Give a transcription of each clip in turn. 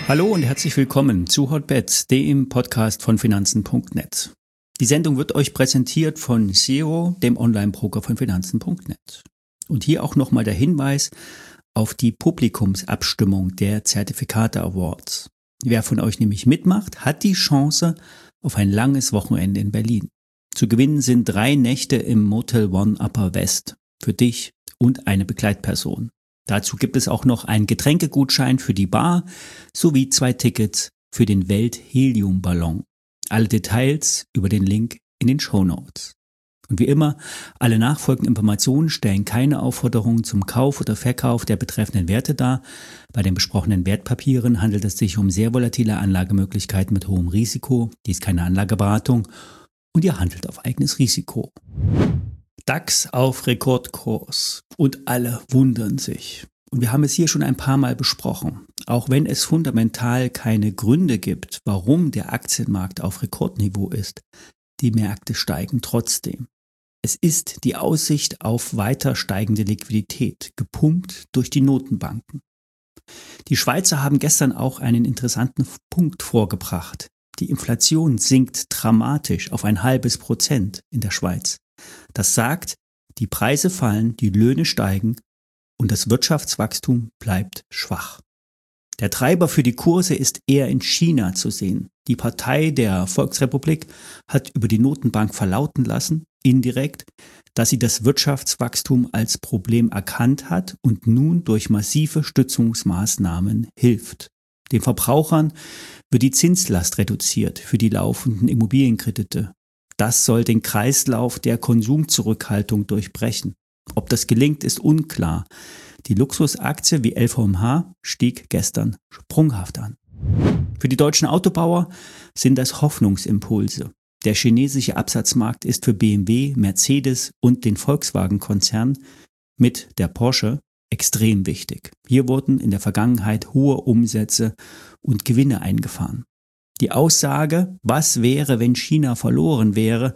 Hallo und herzlich willkommen zu Hotbets, dem Podcast von Finanzen.net. Die Sendung wird euch präsentiert von Xero, dem Online-Broker von Finanzen.net. Und hier auch nochmal der Hinweis auf die Publikumsabstimmung der Zertifikate Awards. Wer von euch nämlich mitmacht, hat die Chance auf ein langes Wochenende in Berlin. Zu gewinnen sind 3 Nächte im Motel One Upper West für dich und eine Begleitperson. Dazu gibt es auch noch einen Getränkegutschein für die Bar sowie 2 Tickets für den Welt-Helium-Ballon. Alle Details über den Link in den Shownotes. Und wie immer, alle nachfolgenden Informationen stellen keine Aufforderung zum Kauf oder Verkauf der betreffenden Werte dar. Bei den besprochenen Wertpapieren handelt es sich um sehr volatile Anlagemöglichkeiten mit hohem Risiko. Dies ist keine Anlageberatung und ihr handelt auf eigenes Risiko. DAX auf Rekordkurs und alle wundern sich. Und wir haben es hier schon ein paar Mal besprochen. Auch wenn es fundamental keine Gründe gibt, warum der Aktienmarkt auf Rekordniveau ist, die Märkte steigen trotzdem. Es ist die Aussicht auf weiter steigende Liquidität, gepumpt durch die Notenbanken. Die Schweizer haben gestern auch einen interessanten Punkt vorgebracht. Die Inflation sinkt dramatisch auf 0,5% in der Schweiz. Das sagt, die Preise fallen, die Löhne steigen und das Wirtschaftswachstum bleibt schwach. Der Treiber für die Kurse ist eher in China zu sehen. Die Partei der Volksrepublik hat über die Notenbank verlauten lassen, indirekt, dass sie das Wirtschaftswachstum als Problem erkannt hat und nun durch massive Stützungsmaßnahmen hilft. Den Verbrauchern wird die Zinslast reduziert für die laufenden Immobilienkredite. Das soll den Kreislauf der Konsumzurückhaltung durchbrechen. Ob das gelingt, ist unklar. Die Luxusaktie wie LVMH stieg gestern sprunghaft an. Für die deutschen Autobauer sind das Hoffnungsimpulse. Der chinesische Absatzmarkt ist für BMW, Mercedes und den Volkswagen-Konzern mit der Porsche extrem wichtig. Hier wurden in der Vergangenheit hohe Umsätze und Gewinne eingefahren. Die Aussage, was wäre, wenn China verloren wäre,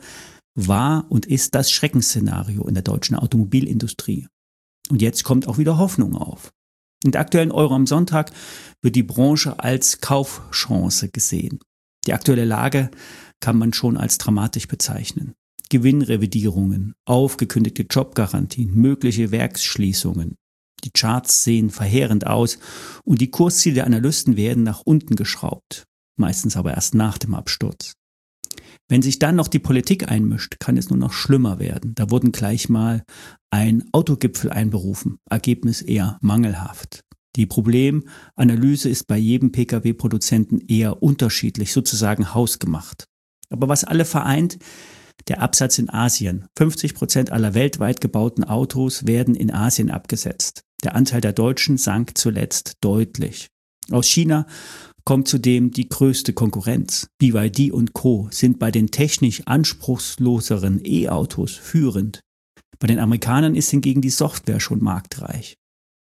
war und ist das Schreckensszenario in der deutschen Automobilindustrie. Und jetzt kommt auch wieder Hoffnung auf. In der aktuellen Euro am Sonntag wird die Branche als Kaufchance gesehen. Die aktuelle Lage kann man schon als dramatisch bezeichnen. Gewinnrevidierungen, aufgekündigte Jobgarantien, mögliche Werksschließungen. Die Charts sehen verheerend aus und die Kursziele der Analysten werden nach unten geschraubt. Meistens aber erst nach dem Absturz. Wenn sich dann noch die Politik einmischt, kann es nur noch schlimmer werden. Da wurden gleich mal ein Autogipfel einberufen, Ergebnis eher mangelhaft. Die Problemanalyse ist bei jedem Pkw-Produzenten eher unterschiedlich, sozusagen hausgemacht. Aber was alle vereint, der Absatz in Asien. 50% aller weltweit gebauten Autos werden in Asien abgesetzt. Der Anteil der Deutschen sank zuletzt deutlich. Aus China kommt zudem die größte Konkurrenz. BYD und Co. sind bei den technisch anspruchsloseren E-Autos führend. Bei den Amerikanern ist hingegen die Software schon marktreich.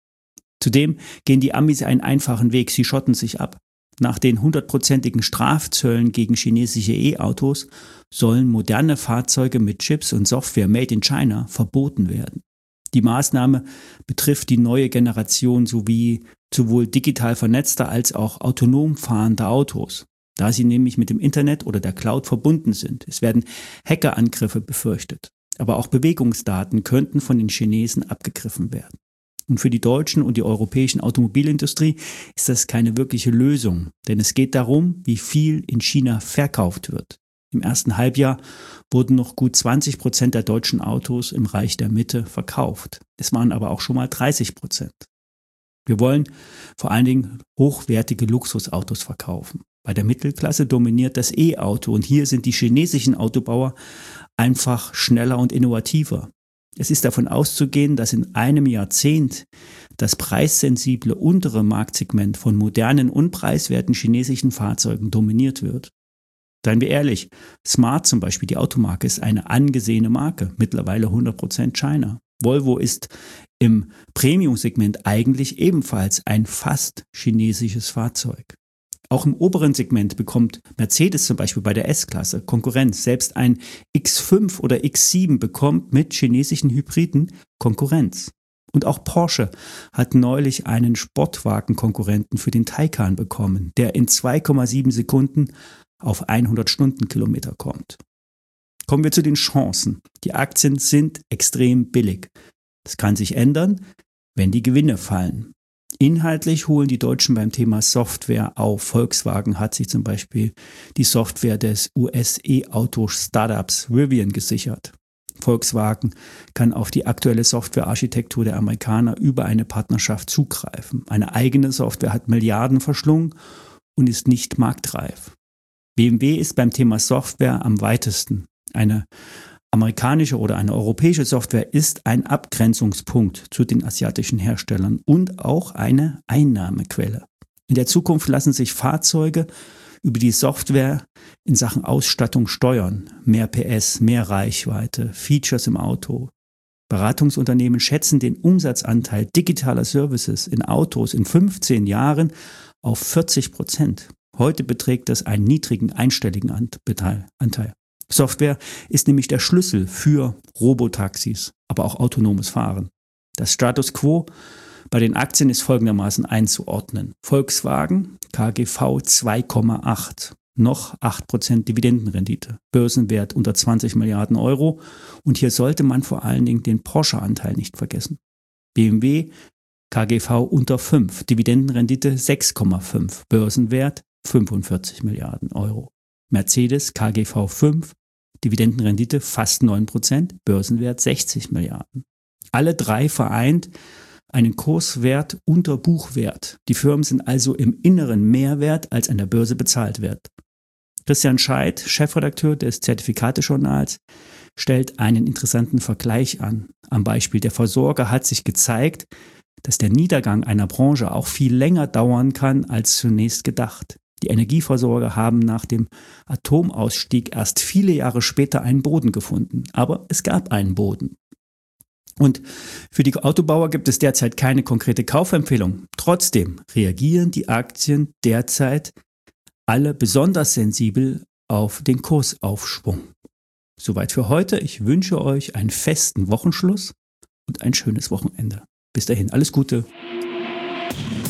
Zudem gehen die Amis einen einfachen Weg, sie schotten sich ab. Nach den 100%igen Strafzöllen gegen chinesische E-Autos sollen moderne Fahrzeuge mit Chips und Software made in China verboten werden. Die Maßnahme betrifft die neue Generation sowie sowohl digital vernetzter als auch autonom fahrender Autos, da sie nämlich mit dem Internet oder der Cloud verbunden sind. Es werden Hackerangriffe befürchtet, aber auch Bewegungsdaten könnten von den Chinesen abgegriffen werden. Und für die deutschen und die europäischen Automobilindustrie ist das keine wirkliche Lösung, denn es geht darum, wie viel in China verkauft wird. Im ersten Halbjahr wurden noch gut 20% der deutschen Autos im Reich der Mitte verkauft. Es waren aber auch schon mal 30%. Wir wollen vor allen Dingen hochwertige Luxusautos verkaufen. Bei der Mittelklasse dominiert das E-Auto und hier sind die chinesischen Autobauer einfach schneller und innovativer. Es ist davon auszugehen, dass in einem Jahrzehnt das preissensible untere Marktsegment von modernen und preiswerten chinesischen Fahrzeugen dominiert wird. Seien wir ehrlich, Smart zum Beispiel, die Automarke, ist eine angesehene Marke, mittlerweile 100% China. Volvo ist im Premium-Segment eigentlich ebenfalls ein fast chinesisches Fahrzeug. Auch im oberen Segment bekommt Mercedes zum Beispiel bei der S-Klasse Konkurrenz. Selbst ein X5 oder X7 bekommt mit chinesischen Hybriden Konkurrenz. Und auch Porsche hat neulich einen Sportwagenkonkurrenten für den Taycan bekommen, der in 2,7 Sekunden auf 100 Stundenkilometer kommt. Kommen wir zu den Chancen. Die Aktien sind extrem billig. Das kann sich ändern, wenn die Gewinne fallen. Inhaltlich holen die Deutschen beim Thema Software auf. Volkswagen hat sich zum Beispiel die Software des US-E-Auto-Startups Rivian gesichert. Volkswagen kann auf die aktuelle Softwarearchitektur der Amerikaner über eine Partnerschaft zugreifen. Eine eigene Software hat Milliarden verschlungen und ist nicht marktreif. BMW ist beim Thema Software am weitesten. Eine amerikanische oder eine europäische Software ist ein Abgrenzungspunkt zu den asiatischen Herstellern und auch eine Einnahmequelle. In der Zukunft lassen sich Fahrzeuge über die Software in Sachen Ausstattung steuern. Mehr PS, mehr Reichweite, Features im Auto. Beratungsunternehmen schätzen den Umsatzanteil digitaler Services in Autos in 15 Jahren auf 40%. Heute beträgt das einen niedrigen einstelligen Anteil. Software ist nämlich der Schlüssel für Robotaxis, aber auch autonomes Fahren. Das Status quo bei den Aktien ist folgendermaßen einzuordnen. Volkswagen, KGV 2,8, noch 8% Dividendenrendite, Börsenwert unter 20 Milliarden Euro und hier sollte man vor allen Dingen den Porsche-Anteil nicht vergessen. BMW, KGV unter 5, Dividendenrendite 6,5, Börsenwert 45 Milliarden Euro. Mercedes, KGV 5, Dividendenrendite fast 9%, Börsenwert 60 Milliarden. Alle drei vereint einen Kurswert unter Buchwert. Die Firmen sind also im Inneren mehr wert, als an der Börse bezahlt wird. Christian Scheidt, Chefredakteur des Zertifikate-Journals, stellt einen interessanten Vergleich an. Am Beispiel der Versorger hat sich gezeigt, dass der Niedergang einer Branche auch viel länger dauern kann als zunächst gedacht. Die Energieversorger haben nach dem Atomausstieg erst viele Jahre später einen Boden gefunden. Aber es gab einen Boden. Und für die Autobauer gibt es derzeit keine konkrete Kaufempfehlung. Trotzdem reagieren die Aktien derzeit alle besonders sensibel auf den Kursaufschwung. Soweit für heute. Ich wünsche euch einen festen Wochenschluss und ein schönes Wochenende. Bis dahin, alles Gute.